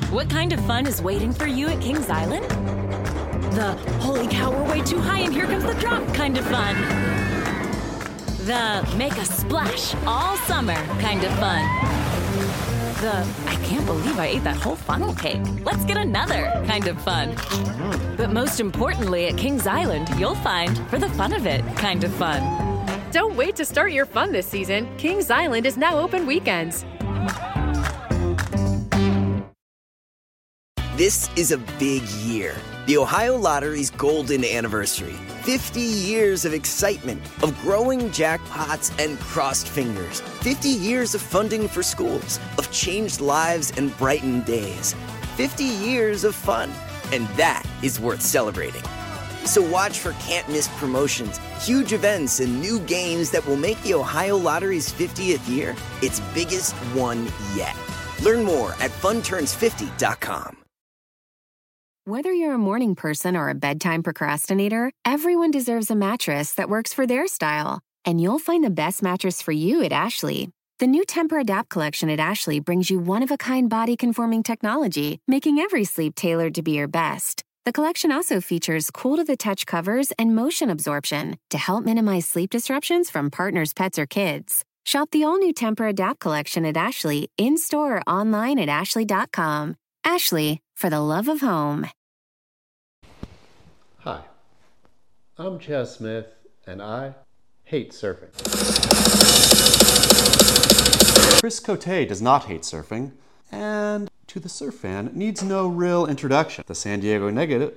What kind of fun is waiting for you at Kings Island? The holy cow, we're way too high and here comes the drop kind of fun. The make a splash all summer kind of fun. The I can't believe I ate that whole funnel cake. Let's get another kind of fun. But most importantly, at Kings Island, you'll find for the fun of it kind of fun. Don't wait to start your fun this season. Kings Island is now open weekends. This is a big year. The Ohio Lottery's golden anniversary. 50 years of excitement, of growing jackpots and crossed fingers. 50 years of funding for schools, of changed lives and brightened days. 50 years of fun. And that is worth celebrating. So watch for can't-miss promotions, huge events, and new games that will make the Ohio Lottery's 50th year its biggest one yet. Learn more at funturns50.com. Whether you're a morning person or a bedtime procrastinator, everyone deserves a mattress that works for their style. And you'll find the best mattress for you at Ashley. The new Tempur-Adapt collection at Ashley brings you one-of-a-kind body-conforming technology, making every sleep tailored to be your best. The collection also features cool-to-the-touch covers and motion absorption to help minimize sleep disruptions from partners, pets, or kids. Shop the all-new Tempur-Adapt collection at Ashley, in-store or online at ashley.com. Ashley, for the love of home. Hi, I'm Chaz Smith, and I hate surfing. Chris Cote does not hate surfing, and to the surf fan, needs no real introduction. The San Diego native.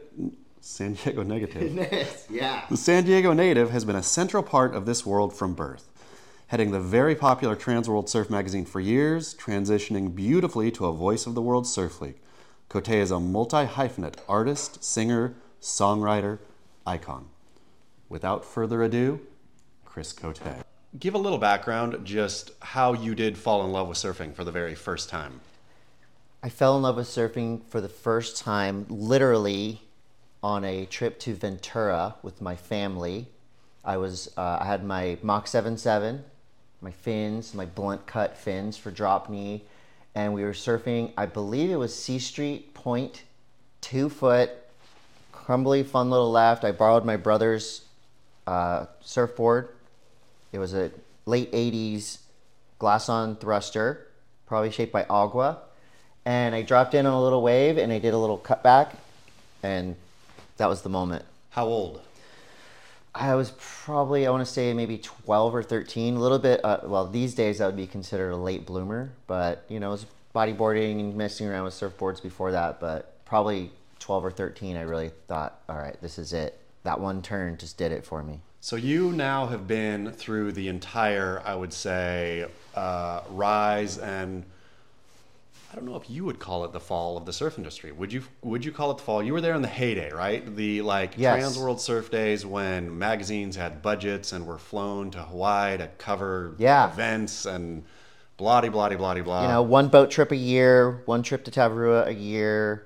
Yeah. The San Diego native has been a central part of this world from birth, heading the very popular Transworld Surf magazine for years, transitioning beautifully to a voice of the World Surf League. Cote is a multi-hyphenate artist, singer, songwriter, icon. Without further ado, Chris Cote. Give a little background, just how you did fall in love with surfing for the very first time. I fell in love with surfing for the first time literally on a trip to Ventura with my family. I had my Mach 7.7, my fins, my blunt cut fins for drop knee, and we were surfing, I believe it was C Street Point, 2 foot, crumbly, fun little left. I borrowed my brother's surfboard. It was a late 80s glass-on thruster, probably shaped by Agua. And I dropped in on a little wave and I did a little cutback, and that was the moment. How old? I was probably, I want to say maybe 12 or 13, a little bit, well, these days that would be considered a late bloomer, but, you know, I was bodyboarding and messing around with surfboards before that, but probably 12 or 13, I really thought, all right, this is it. That one turn just did it for me. So you now have been through the entire, I would say, rise and I don't know if you would call it the fall of the surf industry. Would you call it the fall? You were there in the heyday, right? The Yes. Transworld Surf days when magazines had budgets and were flown to Hawaii to cover events and blah blah blah blah blah. You know, one boat trip a year, one trip to Tavarua a year,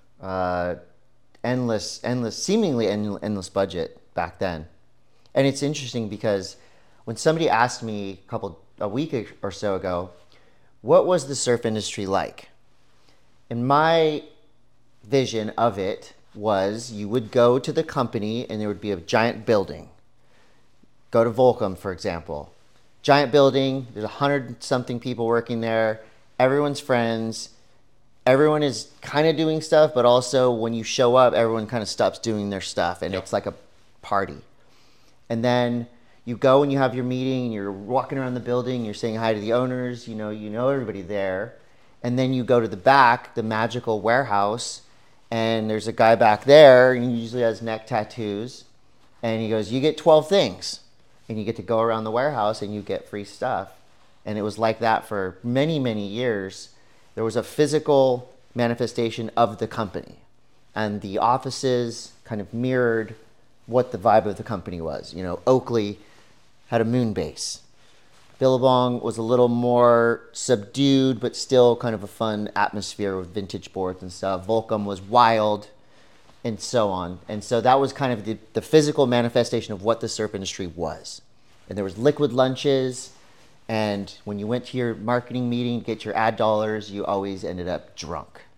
seemingly endless budget back then. And it's interesting because when somebody asked me a week or so ago, what was the surf industry like? And my vision of it was you would go to the company and there would be a giant building. Go to Volcom, for example. Giant building, there's 100-something people working there. Everyone's friends. Everyone is kind of doing stuff, but also when you show up, everyone kind of stops doing their stuff and it's like a party. And then you go and you have your meeting and you're walking around the building, you're saying hi to the owners, you know everybody there. And then you go to the back, the magical warehouse, and there's a guy back there, and he usually has neck tattoos. And he goes, you get 12 things. And you get to go around the warehouse and you get free stuff. And it was like that for many, many years. There was a physical manifestation of the company. And the offices kind of mirrored what the vibe of the company was. You know, Oakley had a moon base. Billabong was a little more subdued, but still kind of a fun atmosphere with vintage boards and stuff. Volcom was wild, and so on. And so that was kind of the physical manifestation of what the surf industry was. And there was liquid lunches, and when you went to your marketing meeting to get your ad dollars, you always ended up drunk.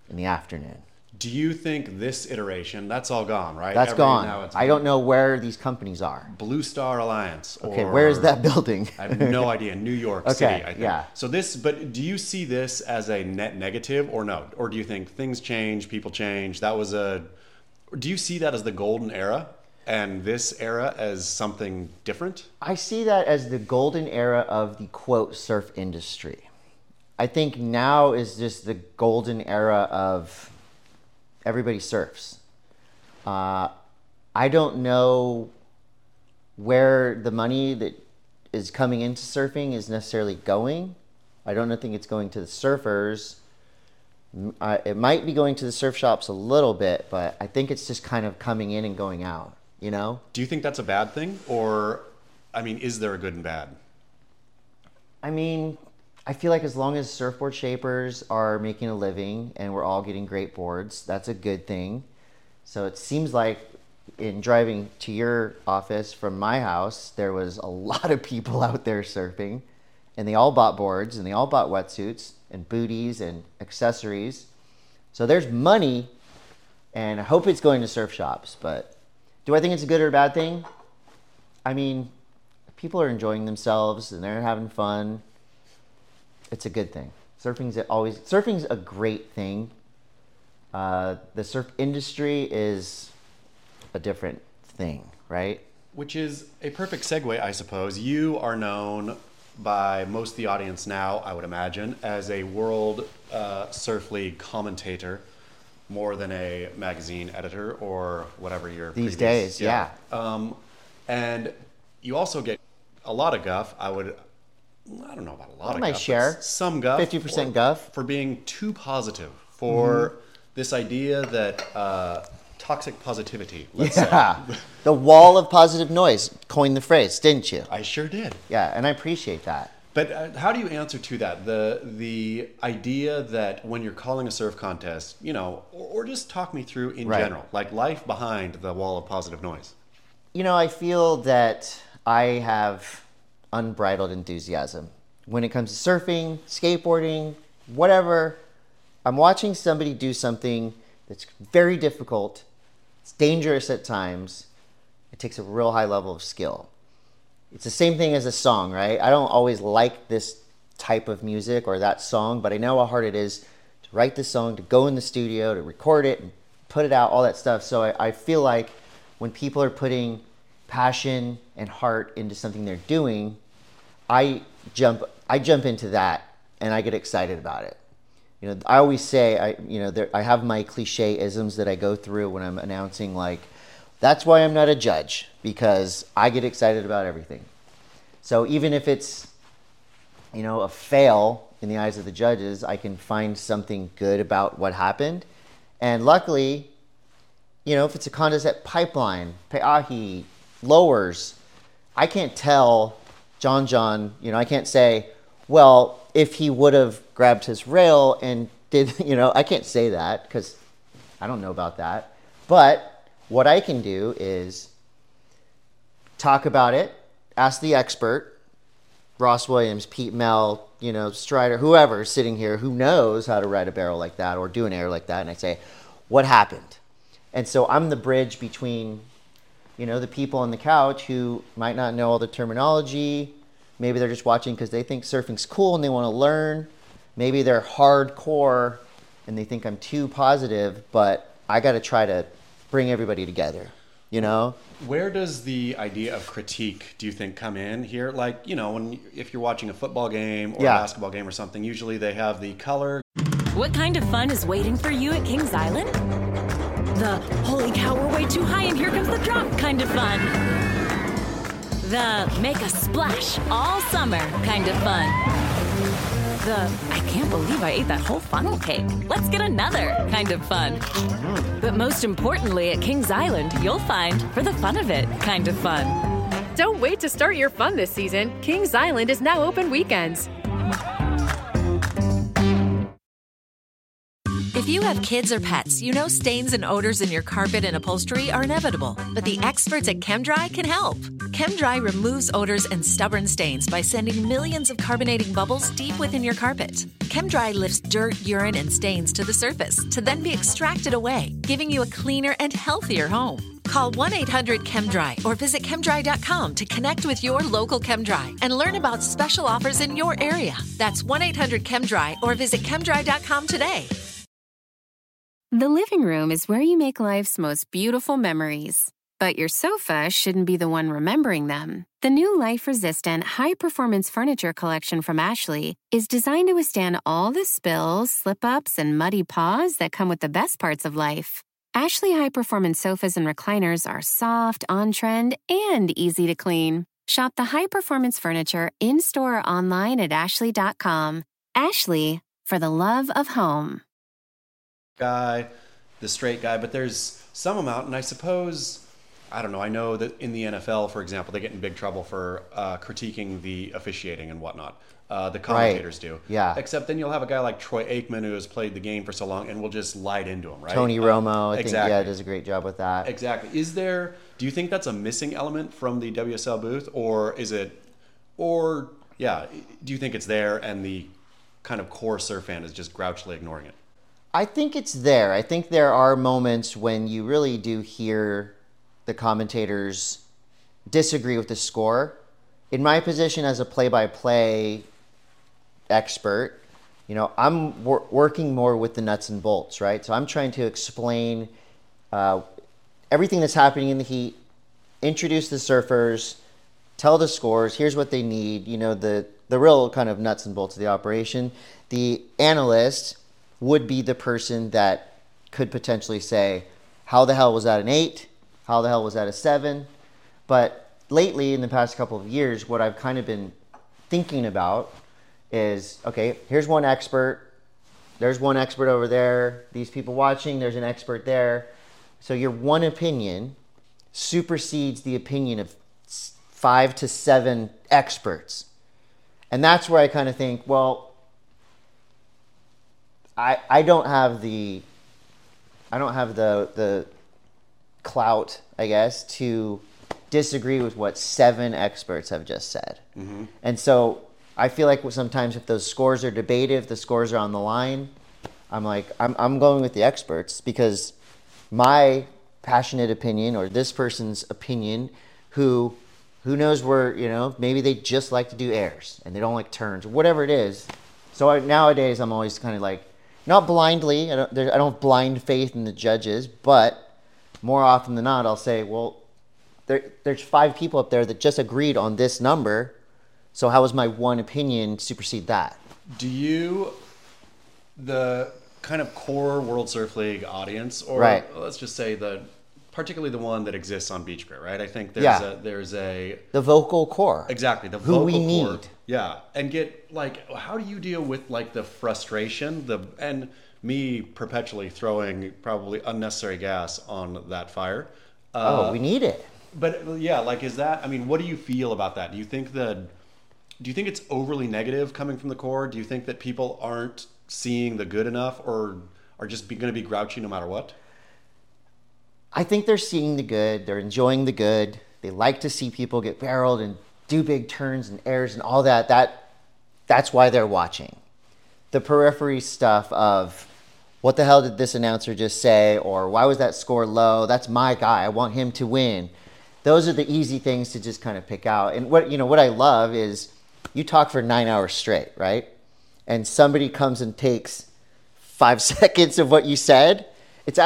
in the afternoon. Do you think this iteration, that's all gone, right? That's gone. Now it's I don't know where these companies are. Blue Star Alliance. Okay, where is that building? I have no idea. New York City, I think. Yeah. So but do you see this as a net negative or no? Or do you think things change, people change? Do you see that as the golden era and this era as something different? I see that as the golden era of the quote surf industry. I think now is just the golden era of everybody surfs. I don't know where the money that is coming into surfing is necessarily going. I don't think it's going to the surfers. It might be going to the surf shops a little bit, but I think it's just kind of coming in and going out, you know? Do you think that's a bad thing? Or, I mean, is there a good and bad? I mean, I feel like as long as surfboard shapers are making a living and we're all getting great boards, that's a good thing. So it seems like in driving to your office from my house, there was a lot of people out there surfing, and they all bought boards and they all bought wetsuits and booties and accessories. So there's money, and I hope it's going to surf shops. But do I think it's a good or a bad thing? I mean, people are enjoying themselves and they're having fun. It's a good thing. Surfing's a great thing. The surf industry is a different thing, right? Which is a perfect segue, I suppose. You are known by most of the audience now, I would imagine, as a World Surf League commentator, more than a magazine editor or whatever your these days, yeah. And you also get a lot of guff. I don't know about a lot of my guff. share. Some guff. 50% guff. For being too positive. For this idea that toxic positivity, let's say. The wall of positive noise, coined the phrase, didn't you? I sure did. Yeah, and I appreciate that. But how do you answer to that? The idea that when you're calling a surf contest, you know, or just talk me through in general, like life behind the wall of positive noise. You know, I feel that I have unbridled enthusiasm when it comes to surfing, skateboarding, whatever. I'm watching somebody do something that's very difficult. It's dangerous at times. It takes a real high level of skill. It's the same thing as a song, right? I don't always like this type of music or that song, but I know how hard it is to write this song, to go in the studio, to record it and put it out, all that stuff. So I feel like when people are putting passion and heart into something they're doing, I jump into that and I get excited about it. You know, I always say, I have my cliche isms that I go through when I'm announcing, like, that's why I'm not a judge, because I get excited about everything. So even if it's, you know, a fail in the eyes of the judges, I can find something good about what happened. And luckily, you know, if it's a contest at Pipeline, Pe'ahi, Lowers, I can't tell John, you know, I can't say, well, if he would have grabbed his rail and did, you know, I can't say that because I don't know about that. But what I can do is talk about it, ask the expert, Ross Williams, Pete Mel, you know, Strider, whoever is sitting here who knows how to ride a barrel like that or do an air like that. And I say, what happened? And so I'm the bridge between, you know, the people on the couch who might not know all the terminology. Maybe they're just watching because they think surfing's cool and they want to learn. Maybe they're hardcore and they think I'm too positive, but I got to try to bring everybody together, you know? Where does the idea of critique, do you think, come in here? Like, you know, if you're watching a football game or a basketball game or something, usually they have the color. What kind of fun is waiting for you at Kings Island? The holy cow, we're way too high and here comes the drop kind of fun. The make a splash all summer kind of fun. The I can't believe I ate that whole funnel cake. Let's get another kind of fun. But most importantly at Kings Island, you'll find for the fun of it kind of fun. Don't wait to start your fun this season. Kings Island is now open weekends. If you have kids or pets, you know stains and odors in your carpet and upholstery are inevitable, but the experts at ChemDry can help. ChemDry removes odors and stubborn stains by sending millions of carbonating bubbles deep within your carpet. ChemDry lifts dirt, urine, and stains to the surface to then be extracted away, giving you a cleaner and healthier home. Call 1-800-ChemDry or visit chemdry.com to connect with your local ChemDry and learn about special offers in your area. That's 1-800-ChemDry or visit chemdry.com today. The living room is where you make life's most beautiful memories. But your sofa shouldn't be the one remembering them. The new life-resistant, high-performance furniture collection from Ashley is designed to withstand all the spills, slip-ups, and muddy paws that come with the best parts of life. Ashley high-performance sofas and recliners are soft, on-trend, and easy to clean. Shop the high-performance furniture in-store or online at ashley.com. Ashley, for the love of home. Guy, the straight guy, but there's some amount, and I suppose, I don't know, I know that in the NFL, for example, they get in big trouble for critiquing the officiating and whatnot. The commentators do. Yeah. Except then you'll have a guy like Troy Aikman who has played the game for so long and will just light into him, right? Tony Romo, I think, exactly. does a great job with that. Exactly. Do you think that's a missing element from the WSL booth, or do you think it's there and the kind of core surf fan is just grouchily ignoring it? I think it's there. I think there are moments when you really do hear the commentators disagree with the score. In my position as a play-by-play expert, I'm working more with the nuts and bolts, right? So I'm trying to explain everything that's happening in the heat, introduce the surfers, tell the scores, here's what they need, the real kind of nuts and bolts of the operation. The analyst would be the person that could potentially say, how the hell was that an 8? How the hell was that a 7? But lately, in the past couple of years, what I've kind of been thinking about is, okay, here's one expert. There's one expert over there. These people watching, there's an expert there. So your one opinion supersedes the opinion of 5 to 7 experts. And that's where I kind of think, well, I don't have the clout, I guess, to disagree with what 7 experts have just said. Mm-hmm. And so I feel like sometimes if those scores are debated, if the scores are on the line, I'm like, I'm going with the experts, because my passionate opinion or this person's opinion, who knows where, maybe they just like to do airs and they don't like turns or whatever it is. So nowadays I'm always kind of like, not blindly, I don't have blind faith in the judges, but more often than not, I'll say, well, there's 5 people up there that just agreed on this number, so how does my one opinion supersede that? Do you, the kind of core World Surf League audience, or let's just say particularly the one that exists on Beach Grit, right? I think there's the vocal core. Exactly, the who vocal we core. need. Yeah, and get how do you deal with the frustration, and me perpetually throwing probably unnecessary gas on that fire? We need it. But yeah, is that? I mean, what do you feel about that? Do you think it's overly negative coming from the core? Do you think that people aren't seeing the good enough, or are just going to be grouchy no matter what? I think they're seeing the good. They're enjoying the good. They like to see people get barreled and do big turns and airs and all that. That's why they're watching. The periphery stuff of what the hell did this announcer just say, or why was that score low? That's my guy. I want him to win. Those are the easy things to just kind of pick out. And what I love is you talk for 9 hours straight, right? And somebody comes and takes 5 seconds of what you said. It's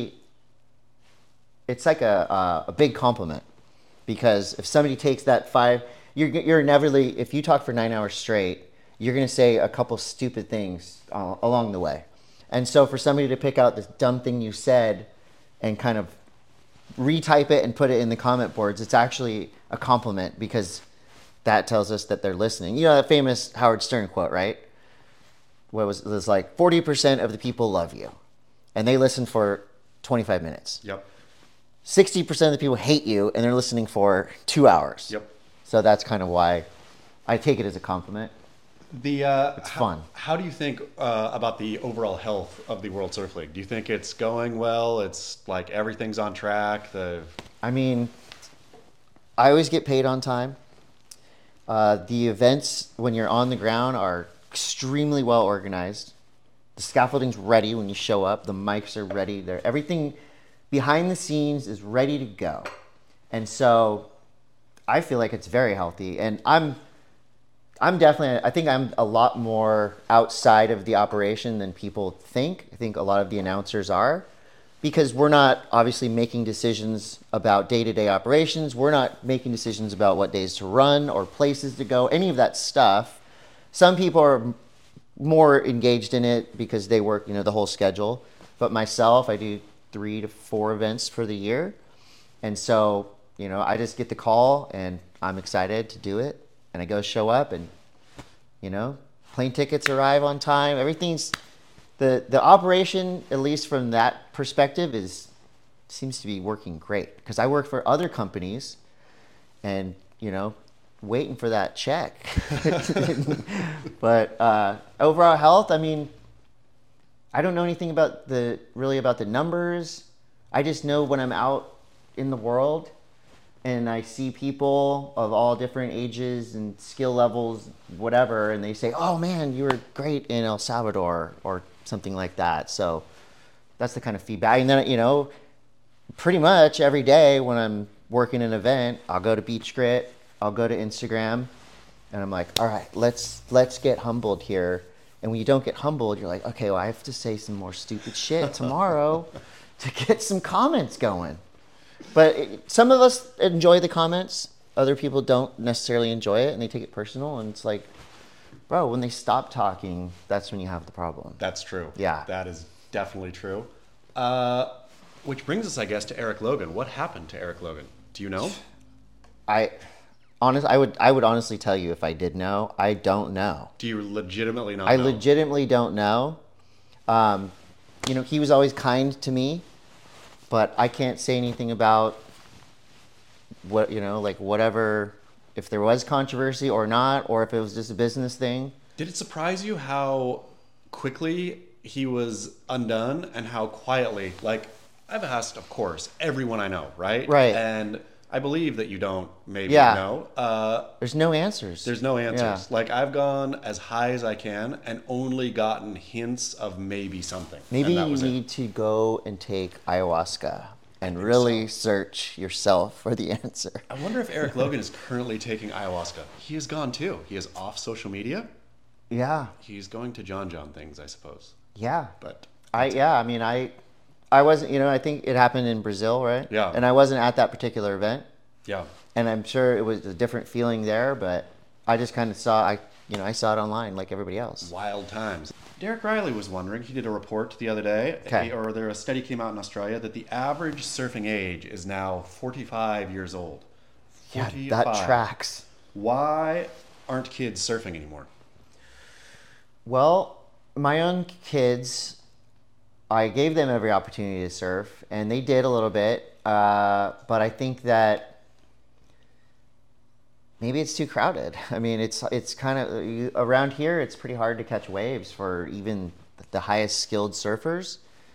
like a big compliment, because if somebody takes that 5, you're inevitably, if you talk for 9 hours straight, you're going to say a couple stupid things along the way. And so for somebody to pick out this dumb thing you said and kind of retype it and put it in the comment boards, it's actually a compliment, because that tells us that they're listening. That famous Howard Stern quote, right? It was like 40% of the people love you, and they listen for 25 minutes. Yep. 60% of the people hate you, and they're listening for 2 hours. Yep. So that's kind of why I take it as a compliment. It's fun. How do you think about the overall health of the World Surf League? Do you think it's going well? It's like everything's on track? I mean, I always get paid on time. The events when you're on the ground are extremely well organized. The scaffolding's ready when you show up. The mics are ready. Everything behind the scenes is ready to go. And so I feel like it's very healthy. And I'm definitely, I think I'm a lot more outside of the operation than people think. I think a lot of the announcers are, because we're not obviously making decisions about day-to-day operations. We're not making decisions about what days to run or places to go, any of that stuff. Some people are more engaged in it because they work, the whole schedule. But myself, I do 3 to 4 events for the year. And so, I just get the call and I'm excited to do it. And I go show up and, plane tickets arrive on time. Everything's, the operation, at least from that perspective, seems to be working great. Because I work for other companies and, waiting for that check. But overall health, I mean, I don't know anything about the numbers. I just know when I'm out in the world and I see people of all different ages and skill levels, whatever, and they say, "Oh man, you were great in El Salvador," or something like that. So that's the kind of feedback. And then, pretty much every day when I'm working an event, I'll go to Beach Grit, I'll go to Instagram, and I'm like, all right, let's get humbled here. And when you don't get humbled, you're like, okay, well, I have to say some more stupid shit tomorrow to get some comments going. But some of us enjoy the comments. Other people don't necessarily enjoy it, and they take it personal. And it's like, bro, when they stop talking, that's when you have the problem. That's true. Yeah. That is definitely true. Which brings us, I guess, to Eric Logan. What happened to Eric Logan? Do you know? I would honestly tell you if I did know. I don't know. Do you legitimately not know? I legitimately don't know. He was always kind to me, but I can't say anything about what, whatever, if there was controversy or not, or if it was just a business thing. Did it surprise you how quickly he was undone and how quietly? Like, I've asked, of course, everyone I know, right? Right. And I believe that you don't maybe know. There's no answers. There's no answers. Yeah. Like, I've gone as high as I can and only gotten hints of maybe something. Maybe you need to go and take ayahuasca and really search yourself for the answer. I wonder if Eric Logan is currently taking ayahuasca. He is gone too. He is off social media. Yeah. He's going to John things, I suppose. Yeah. But I wasn't, I think it happened in Brazil, right? Yeah. And I wasn't at that particular event. Yeah. And I'm sure it was a different feeling there, but I just kind of I saw it online like everybody else. Wild times. Derek Riley was wondering, he did a report the other day, a study came out in Australia that the average surfing age is now 45 years old. 45. Yeah, that tracks. Why aren't kids surfing anymore? Well, my own kids, I gave them every opportunity to surf, and they did a little bit, but I think that maybe it's too crowded. I mean, it's kind of, around here, it's pretty hard to catch waves for even the highest skilled surfers.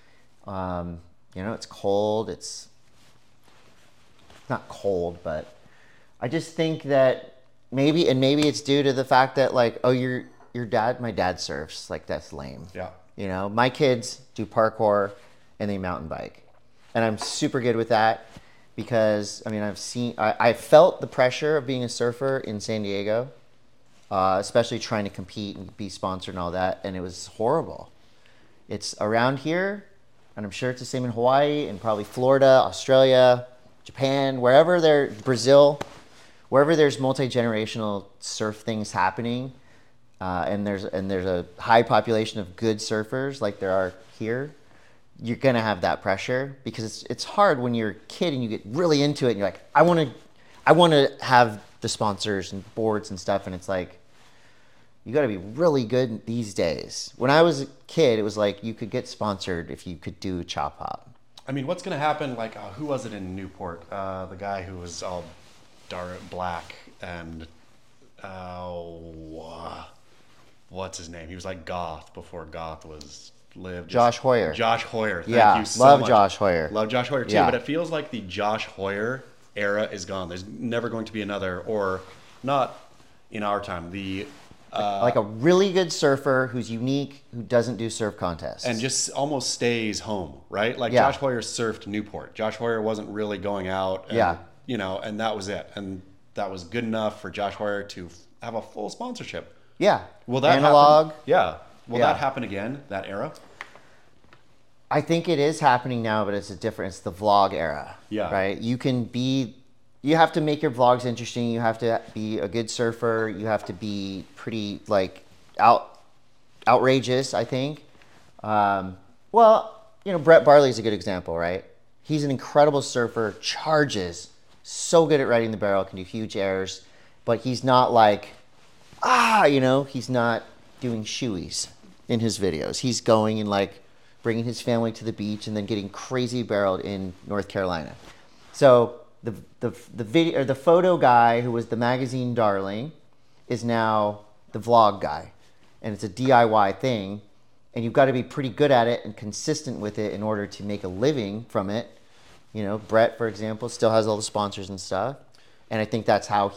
It's cold. It's not cold, but I just think that maybe it's due to the fact that, like, oh, my dad surfs. Like, that's lame. Yeah. My kids do parkour and they mountain bike. And I'm super good with that because, I felt the pressure of being a surfer in San Diego, especially trying to compete and be sponsored and all that. And it was horrible. It's around here, and I'm sure it's the same in Hawaii and probably Florida, Australia, Japan, Brazil, wherever there's multi-generational surf things happening. And there's a high population of good surfers like there are here, you're gonna have that pressure because it's hard when you're a kid and you get really into it and you're like, I want to have the sponsors and boards and stuff, and it's like you got to be really good these days. When I was a kid, it was like you could get sponsored if you could do chop hop. I mean, what's gonna happen? Like, who was it in Newport? The guy who was all dark black and what's his name? He was like Goth before Goth was lived. Josh Hoyer. Josh Hoyer. Thank you so love much. Josh Hoyer. Love Josh Hoyer too, Yeah. but it feels like the Josh Hoyer era is gone. There's never going to be another, or not in our time. Like a really good surfer who's unique, who doesn't do surf contests. And just almost stays home, right? Like Yeah. Josh Hoyer surfed Newport. Josh Hoyer wasn't really going out. And, Yeah. You know, and that was it. And that was good enough for Josh Hoyer to have a full sponsorship. yeah. Will that Analog. happen? Yeah. Will Yeah. that happen again, that era? I think it is happening now, but it's the vlog era. Yeah. Right? You have to make your vlogs interesting. You have to be a good surfer. You have to be pretty like outrageous, I think. Brett Barley's a good example, right? He's an incredible surfer, charges, so good at riding the barrel, can do huge airs, but he's not like, he's not doing shoeies in his videos. He's going and like bringing his family to the beach and then getting crazy barreled in North Carolina. So the video or the photo guy who was the magazine darling is now the vlog guy, and it's a DIY thing, and you've got to be pretty good at it and consistent with it in order to make a living from it. You know, Brett, for example, still has all the sponsors and stuff, and I think that's how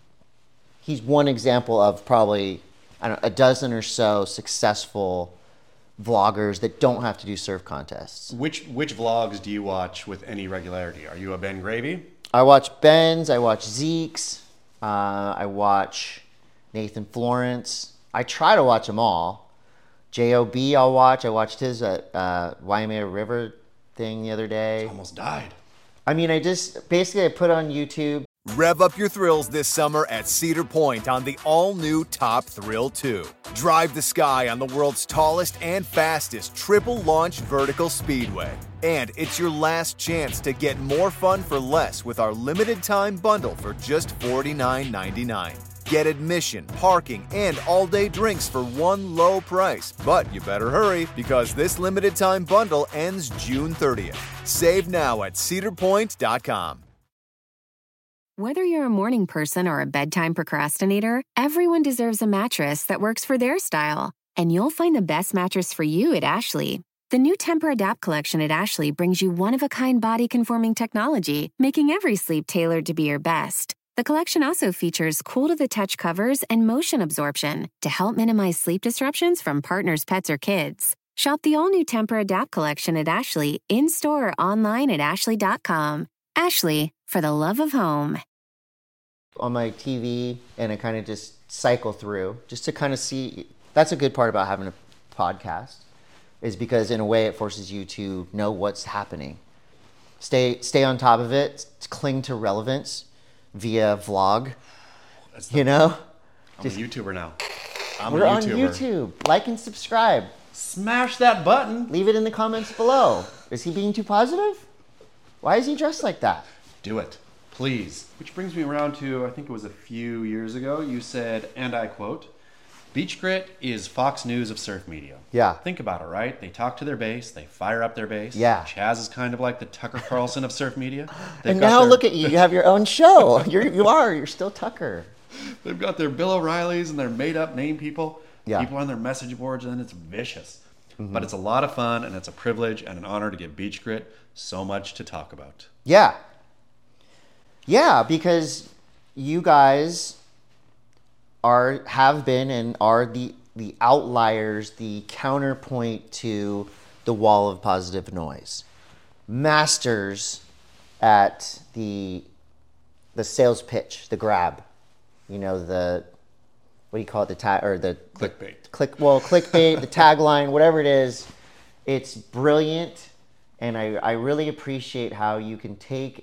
he's one example of probably a dozen or so successful vloggers that don't have to do surf contests. Which vlogs do you watch with any regularity? Are you a Ben Gravy? I watch Ben's, I watch Zeke's, I watch Nathan Florence. I try to watch them all. J.O.B. I'll watch. I watched his Waimea River thing the other day. Almost died. I mean, I put on YouTube. Rev up your thrills this summer at Cedar Point on the all-new Top Thrill 2. Drive the sky on the world's tallest and fastest triple-launch vertical speedway. And it's your last chance to get more fun for less with our limited-time bundle for just $49.99. Get admission, parking, and all-day drinks for one low price. But you better hurry, because this limited-time bundle ends June 30th. Save now at cedarpoint.com. Whether you're a morning person or a bedtime procrastinator, everyone deserves a mattress that works for their style. And you'll find the best mattress for you at Ashley. The new Temper-Adapt collection at Ashley brings you one-of-a-kind body-conforming technology, making every sleep tailored to be your best. The collection also features cool-to-the-touch covers and motion absorption to help minimize sleep disruptions from partners, pets, or kids. Shop the all-new Temper-Adapt collection at Ashley, in-store or online at ashley.com. Ashley, for the love of home. On my TV, and I kind of just cycle through just to kind of see. That's a good part about having a podcast, is because in a way it forces you to know what's happening. Stay on top of it, cling to relevance via vlog. I'm a YouTuber now. We're on YouTube. Like and subscribe. Smash that button. Leave it in the comments below. Is he being too positive? Why is he dressed like that? Do it, please. Which brings me around to, I think it was a few years ago, you said, and I quote, Beach Grit is Fox News of surf media. Yeah. Think about it, right? They talk to their base, they fire up their base. Yeah. Chaz is kind of like the Tucker Carlson of surf media. And now look at you. You have your own show. You're still Tucker. They've got their Bill O'Reillys and their made-up name people. Yeah. People on their message boards, and it's vicious. Mm-hmm. But it's a lot of fun, and it's a privilege and an honor to give Beach Grit so much to talk about. Yeah. Yeah, because you guys have been and are the outliers, the counterpoint to the wall of positive noise. Masters at the sales pitch, the grab. You know, what do you call it? Clickbait. Clickbait, the tagline, whatever it is. It's brilliant, and I really appreciate how you can take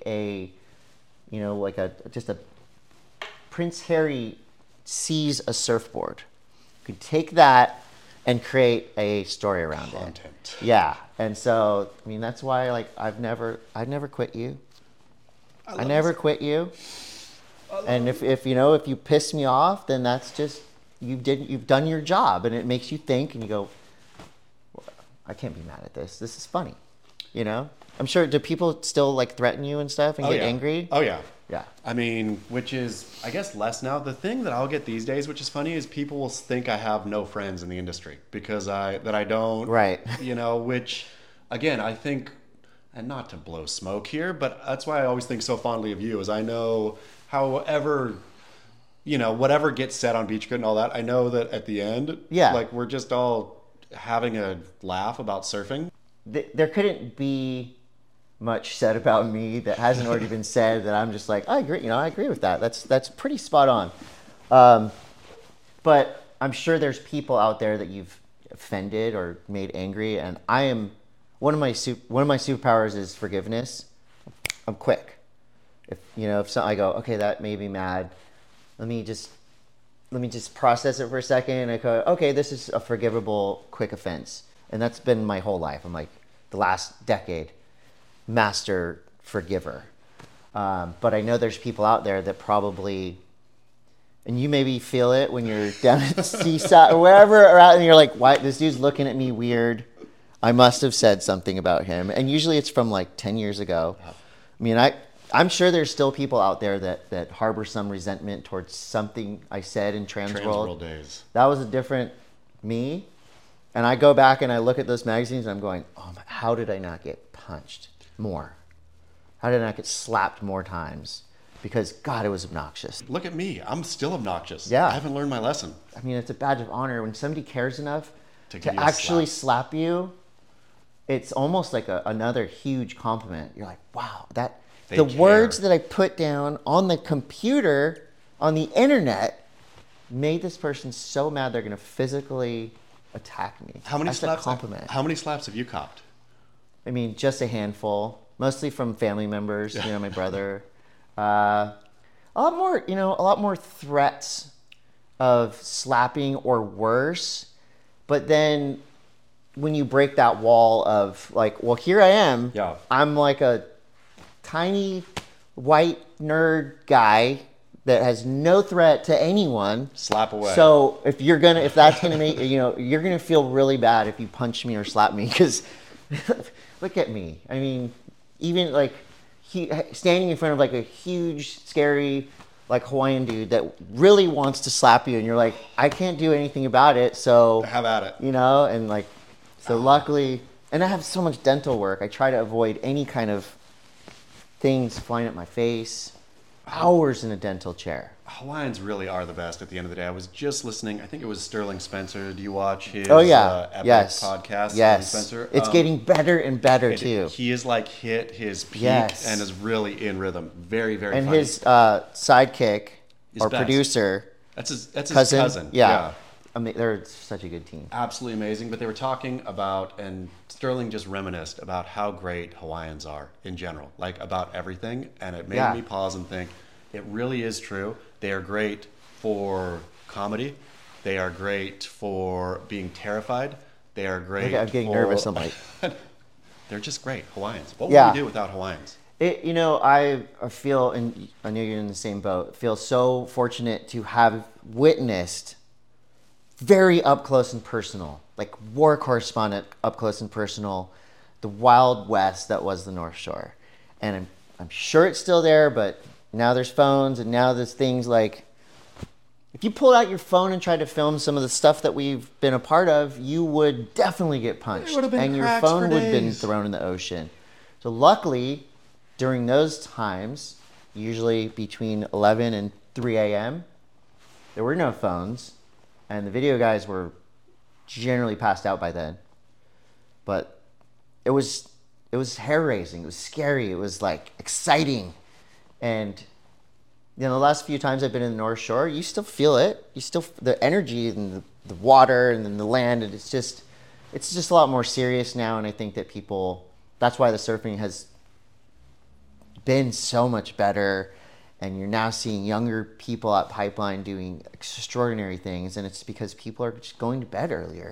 just a Prince Harry sees a surfboard. You can take that and create a story around Content. it. Yeah, and so I mean that's why I'd never quit you. I never quit you. And if you piss me off, then that's just you've done your job, and it makes you think, and you go, well, I can't be mad at this. This is funny, I'm sure. Do people still threaten you and stuff and get angry? Oh yeah. Yeah. I mean, which is, I guess, less now. The thing that I'll get these days, which is funny, is people will think I have no friends in the industry because I don't. Right. You know, which, again, I think, and not to blow smoke here, but that's why I always think so fondly of you, is I know however, you know, whatever gets said on Beach Grit and all that, I know that at the end, Yeah. like, we're just all having a laugh about surfing. There couldn't be much said about me that hasn't already been said that I'm just like, I agree, you know, I agree with that. That's pretty spot on. But I'm sure there's people out there that you've offended or made angry, and I am one of my superpowers is forgiveness. I'm quick. If I go, okay, that made me mad. Let me just process it for a second, and I go, okay, this is a forgivable, quick offense, and that's been my whole life. I'm like the last decade. Master forgiver. But I know there's people out there that probably, and you maybe feel it when you're down at the seaside or wherever, and you're like, why, this dude's looking at me weird. I must have said something about him. And usually it's from like 10 years ago. I mean, I'm sure there's still people out there that harbor some resentment towards something I said in Transworld days. That was a different me. And I go back and I look at those magazines and I'm going, oh my, how did I not get punched more? How did I not get slapped more times? Because, God, it was obnoxious. Look at me. I'm still obnoxious. Yeah. I haven't learned my lesson. I mean, it's a badge of honor. When somebody cares enough To to give you a actually slap you, it's almost like another huge compliment. You're like, wow, They the care. words that I put down on the computer, on the internet, made this person so mad they're going to physically attack me. How many That's slaps? a compliment. How many slaps have you copped? I mean, just a handful, mostly from family members, my brother. A lot more threats of slapping or worse. But then when you break that wall of like, well, here I am. Yeah. I'm like a tiny white nerd guy that has no threat to anyone. Slap away. So if that's gonna make, you're gonna feel really bad if you punch me or slap me, because look at me. I mean, even like standing in front of like a huge, scary, like Hawaiian dude that really wants to slap you, and you're like, I can't do anything about it. So Have at it. and like, so luckily, and I have so much dental work. I try to avoid any kind of things flying at my face. Hours in a dental chair. Hawaiians really are the best at the end of the day. I was just listening. I think it was Sterling Spencer. Do you watch his Epic podcast? Yes. Sterling Spencer? It's getting better and better too. He is like hit his peak and is really in rhythm. Very, very and funny. his sidekick He's or best. producer. That's his cousin. Yeah. I mean, they're such a good team. Absolutely amazing. But they were talking about, and Sterling just reminisced about how great Hawaiians are in general, like about everything. And it made me pause and think, it really is true. They are great for comedy. They are great for being terrified. They are great. I'm getting nervous. I'm like, they're just great Hawaiians. What would we do without Hawaiians? I feel, and I know you're in the same boat, feel so fortunate to have witnessed very up close and personal, like war correspondent up close and personal, the Wild West that was the North Shore. And I'm sure it's still there, but now there's phones, and now there's things like, if you pulled out your phone and tried to film some of the stuff that we've been a part of, you would definitely get punched. And your phone would have been thrown in the ocean. So luckily, during those times, usually between 11 and 3 a.m., there were no phones, and the video guys were generally passed out by then. But it was hair-raising. It was scary. It was like exciting. And the last few times I've been in the North Shore, you still feel it. You still the energy and the water and then the land, and it's just a lot more serious now. And I think that that's why the surfing has been so much better. And you're now seeing younger people at Pipeline doing extraordinary things, and it's because people are just going to bed earlier.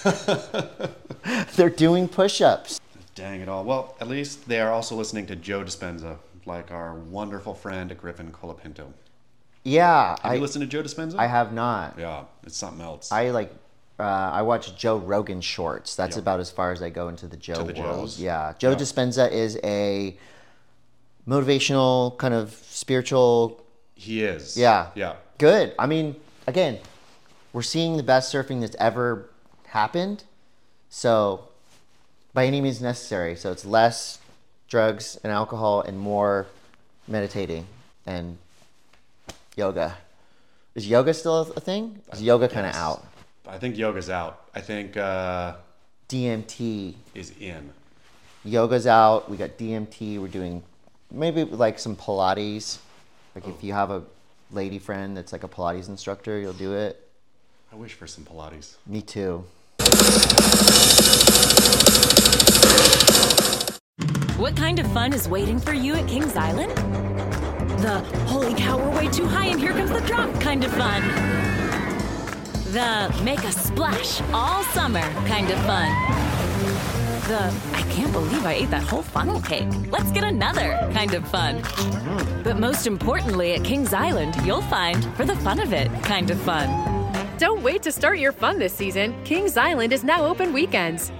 They're doing push-ups. Dang it all. Well, at least they are also listening to Joe Dispenza, like our wonderful friend Griffin Colapinto. Yeah. Have you listened to Joe Dispenza? I have not. Yeah, it's something else. I watch Joe Rogan shorts. That's about as far as I go into the Joe world. Joes? Yeah. Joe Dispenza is a motivational, kind of spiritual. He is. Yeah. Yeah. Good. I mean, again, we're seeing the best surfing that's ever happened. So, by any means necessary. So it's less drugs and alcohol and more meditating and yoga. Is yoga still a thing? Is yoga kind of out? I think yoga's out. I think DMT is in. Yoga's out. We got DMT. We're doing maybe like some Pilates. Like if you have a lady friend that's like a Pilates instructor, you'll do it. I wish for some Pilates. Me too. What kind of fun is waiting for you at Kings Island? The holy cow, we're way too high and here comes the drop kind of fun. The make a splash all summer kind of fun. The I can't believe I ate that whole funnel cake. Let's get another kind of fun. But most importantly at Kings Island, you'll find for the fun of it kind of fun. Don't wait to start your fun this season. Kings Island is now open weekends.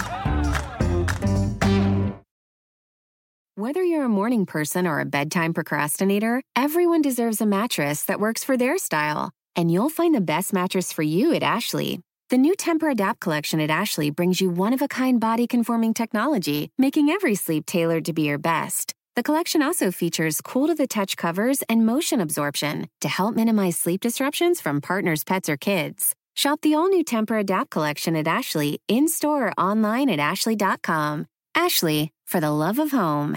Whether you're a morning person or a bedtime procrastinator, everyone deserves a mattress that works for their style. And you'll find the best mattress for you at Ashley. The new Temper-Adapt collection at Ashley brings you one-of-a-kind body-conforming technology, making every sleep tailored to be your best. The collection also features cool-to-the-touch covers and motion absorption to help minimize sleep disruptions from partners, pets, or kids. Shop the all-new Temper-Adapt collection at Ashley, in-store or online at ashley.com. Ashley, for the love of home.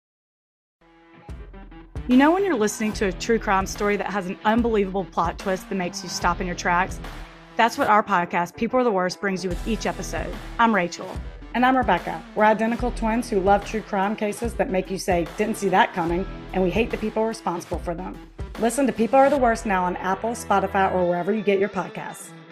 You know when you're listening to a true crime story that has an unbelievable plot twist that makes you stop in your tracks? That's what our podcast, People Are the Worst, brings you with each episode. I'm Rachel. And I'm Rebecca. We're identical twins who love true crime cases that make you say, didn't see that coming, and we hate the people responsible for them. Listen to People Are the Worst now on Apple, Spotify, or wherever you get your podcasts.